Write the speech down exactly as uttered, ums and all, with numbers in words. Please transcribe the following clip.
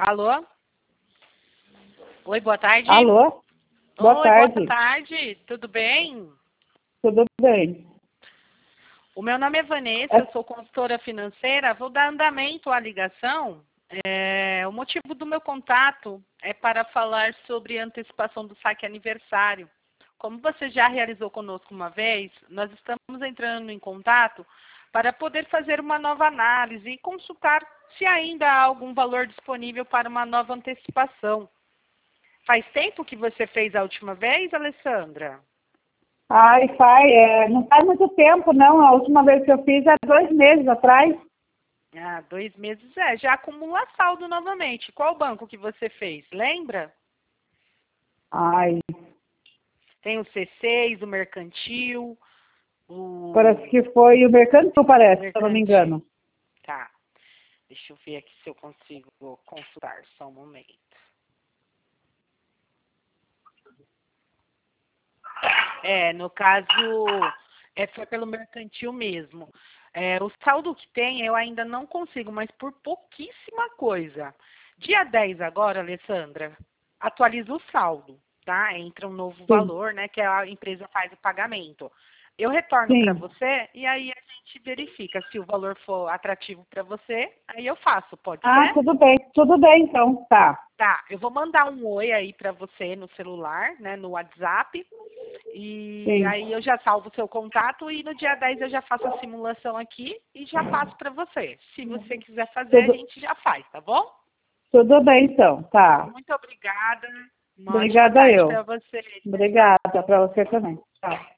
Alô? Oi, boa tarde. Alô? Boa Oi, tarde. boa tarde. Tudo bem? Tudo bem? O meu nome é Vanessa, É- eu sou consultora financeira. Vou dar andamento à ligação. É, o motivo do meu contato é para falar sobre antecipação do saque aniversário. Como você já realizou conosco uma vez, nós estamos entrando em contato para poder fazer uma nova análise e consultar se ainda há algum valor disponível para uma nova antecipação. Faz tempo que você fez a última vez, Alessandra? Ai, faz, é, não faz muito tempo, não. A última vez que eu fiz é dois meses atrás. Ah, dois meses é, já acumula saldo novamente. Qual banco que você fez? Lembra? Ai, Tem o C seis, o Mercantil, o parece que foi o Mercantil, parece, se eu não me Mercantil. engano. Tá, deixa eu ver aqui se eu consigo consultar, só um momento. É, no caso, é, foi pelo Mercantil mesmo. É, o saldo que tem eu ainda não consigo, mas por pouquíssima coisa. Dia dez agora, Alessandra, atualiza o saldo, tá? Entra um novo Sim, valor, né, que a empresa faz o pagamento. Eu retorno para sim. você e aí a gente verifica se o valor for atrativo para você, aí eu faço, pode Ah, ser? tudo bem, tudo bem então, tá. Tá, eu vou mandar um oi aí para você no celular, né, no WhatsApp. E Sim. aí eu já salvo o seu contato e no dia dez eu já faço a simulação aqui e já passo para você. Se você quiser fazer, a Tudo, gente já faz, tá bom? tudo bem então, tá. Muito obrigada. Uma ótima Obrigada tarde eu. para você. Tchau, tchau. Obrigada para você também. Tchau.